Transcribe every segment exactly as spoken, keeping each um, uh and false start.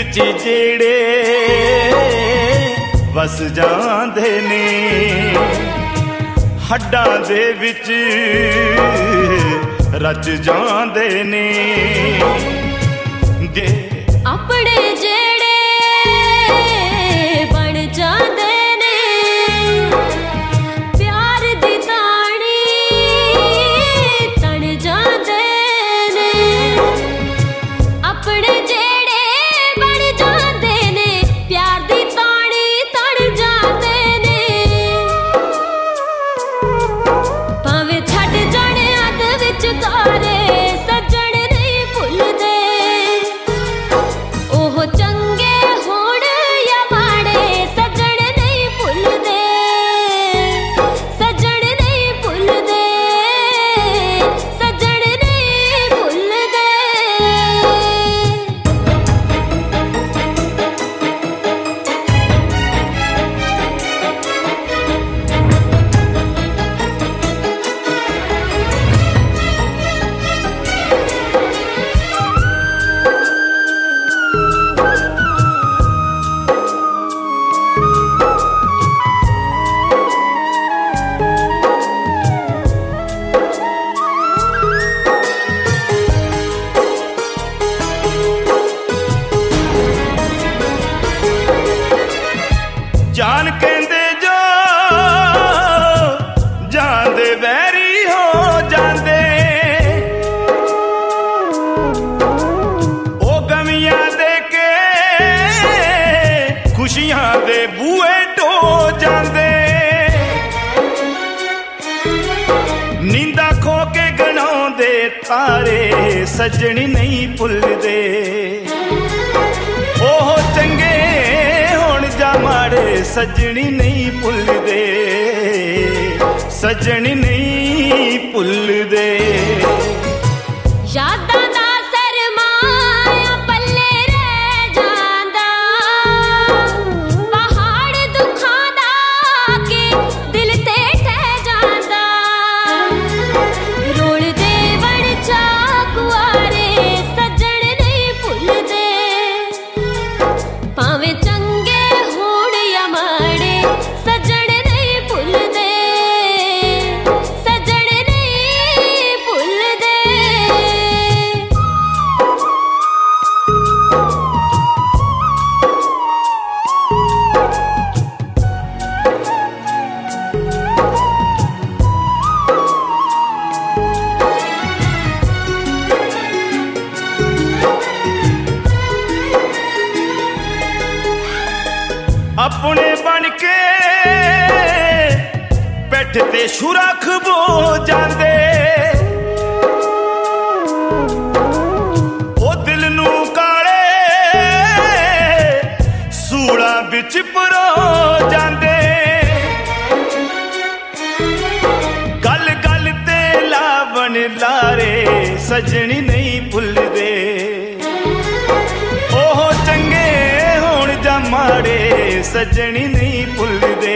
विच जेड़े वस जांदे ने हड्डां दे विच रच जांदे ने जे अपने जेड़े बन जांदे ने प्यार दी ताणी तन जांदे ने अपने जेड़े बन जांदे ने प्यार दी ताणी तन जांदे ने भावें छड्ड जाने अध विच तारे सज्जण नहीं भुलदे ओह चंगे होण या माड़े सज्जण नहीं भुलदे सज्जण नहीं भुलदे सज्जण नहीं भुलदे जान कहंदे जो जांदे वैरी हो जांदे ओ गमियां दे के खुशियां दे बूहे ढो जांदे नींदा खो के गनाउंदे तारे सजनी नहीं भुलदे ओह चंगे होण जा माड़े सजनी नहीं भुलदे सजनी नहीं भुलदे यादां दा सरमाया पल्ले रह जांदा पहाड़ दुखां दा के दिल ते ठह जांदा रोलदे वण चा कुआरे सज्जण नहीं भुलदे भावें चंगे होण या माड़े सज्जण नहीं भुलदे सज्जण नहीं भुलदे अपने बन के बैठ ते सुरख बो जांदे ओ दिल नू काले सूड़ा बिच परो जांदे गल गल ते लावन लारे सजनी नहीं भुलदे ओह चंगे होण जा माड़े सजनी नहीं भुलदे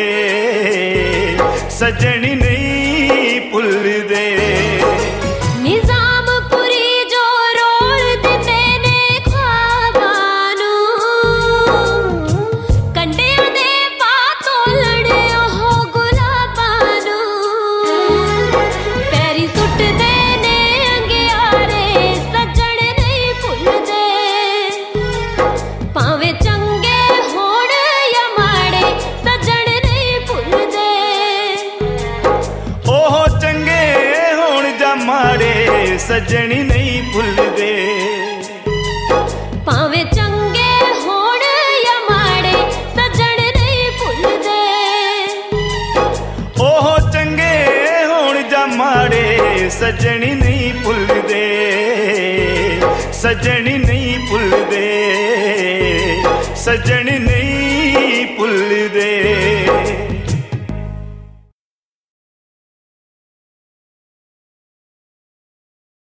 सजनी नहीं भुलदे निजामपुरी जो रोल दिंदे ने ख्वाबां नूं कंडियां दे पा तोलण ओह गुलाबां नूं पैरी सुੱਟਦੇ ने अंगियारे सज्जण नहीं भुलदे भावें चंगे होण या माड़े सज्जण नहीं भुलदे ओह चंगे होण जा माड़े सजनी नहीं भुलदे भावें चंगे होण या माड़े सज्जण नहीं भुलदे ओह चंगे होण जा माड़े सजनी नहीं भुलदे सजनी नहीं भुलदे सजनी नहीं